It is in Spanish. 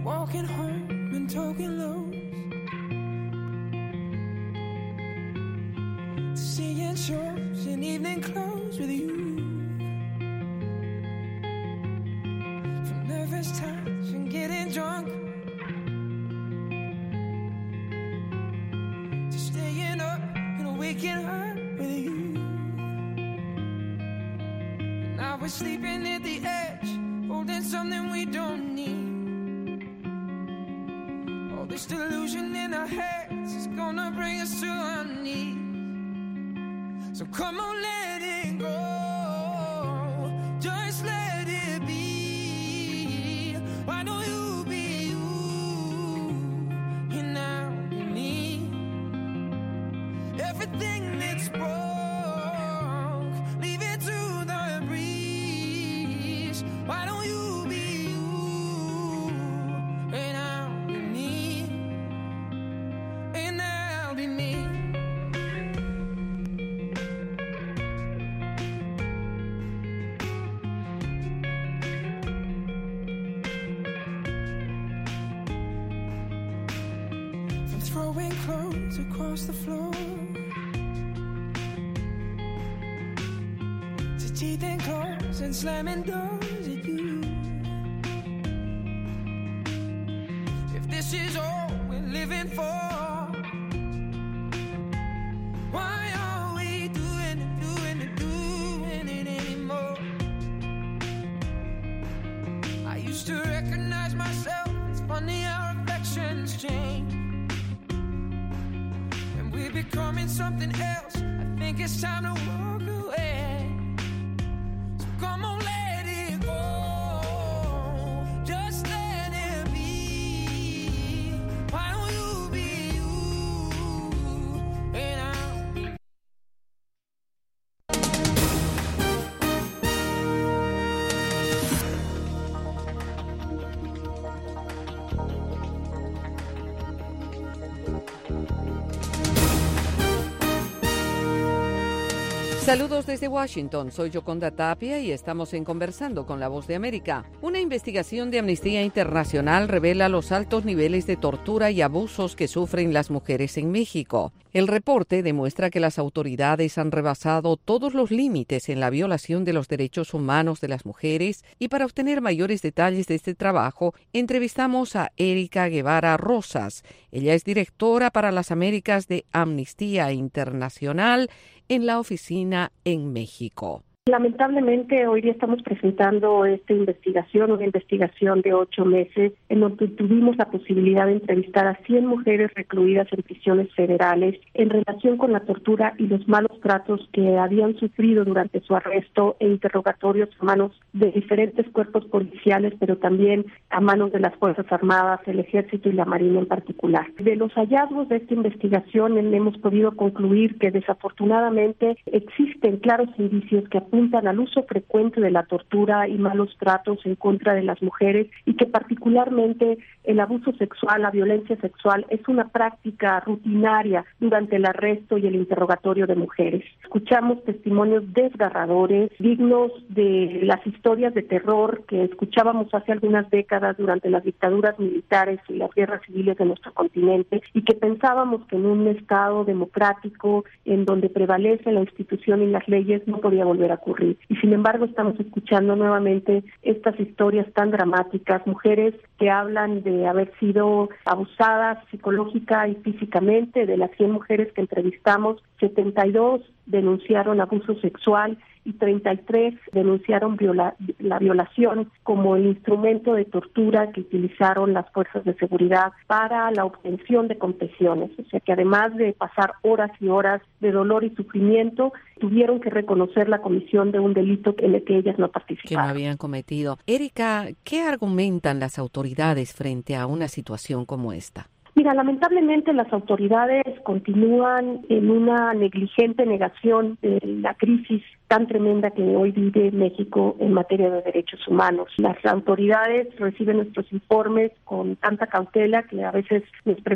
walking home and talking low, seeing shows in evening clothes with you, from nervous touch and getting drunk, to staying up and waking up with you. And now we're sleeping at the edge, holding something we don't need. All this delusion in our heads is gonna bring us to our knees. So come on, let it go, just let it be. Why don't you be you, and now be me? Everything that's broke, leave it to the breeze. Why don't you be you, and I'll be me, and I'll be me. From throwing clothes across the floor, to teeth and claws and slamming doors at you. If this is all we're living for, why are we doing it anymore? I used to recognize myself. It's funny how affections change. When we're becoming something else, I think it's time to walk away. So come on, let it go, just let it be. Why don't you be you, and I'll be. Saludos desde Washington, soy Yoconda Tapia y estamos en Conversando con la Voz de América. Una investigación de Amnistía Internacional revela los altos niveles de tortura y abusos que sufren las mujeres en México. El reporte demuestra que las autoridades han rebasado todos los límites en la violación de los derechos humanos de las mujeres, y para obtener mayores detalles de este trabajo, entrevistamos a Erika Guevara Rosas. Ella es directora para las Américas de Amnistía Internacional en la oficina en México. Lamentablemente, hoy día estamos presentando esta investigación, una investigación de 8 meses, en donde tuvimos la posibilidad de entrevistar a 100 mujeres recluidas en prisiones federales en relación con la tortura y los malos tratos que habían sufrido durante su arresto e interrogatorios a manos de diferentes cuerpos policiales, pero también a manos de las Fuerzas Armadas, el Ejército y la Marina en particular. De los hallazgos de esta investigación hemos podido concluir que desafortunadamente existen claros indicios que apuntan al uso frecuente de la tortura y malos tratos en contra de las mujeres, y que particularmente el abuso sexual, la violencia sexual, es una práctica rutinaria durante el arresto y el interrogatorio de mujeres. Escuchamos testimonios desgarradores, dignos de las historias de terror que escuchábamos hace algunas décadas durante las dictaduras militares y las guerras civiles de nuestro continente, y que pensábamos que en un Estado democrático en donde prevalece la institución y las leyes no podía volver a ocurrir. Y sin embargo estamos escuchando nuevamente estas historias tan dramáticas, mujeres que hablan de haber sido abusadas psicológica y físicamente. De las 100 mujeres que entrevistamos, 72 denunciaron abuso sexual y 33 denunciaron la violación como el instrumento de tortura que utilizaron las fuerzas de seguridad para la obtención de confesiones. O sea que además de pasar horas y horas de dolor y sufrimiento, tuvieron que reconocer la comisión de un delito en el que ellas no participaron. Que no habían cometido. Erika, ¿qué argumentan las autoridades frente a una situación como esta? Mira, lamentablemente las autoridades continúan en una negligente negación de la crisis tan tremenda que hoy vive México en materia de derechos humanos. Las autoridades reciben nuestros informes con tanta cautela que a veces les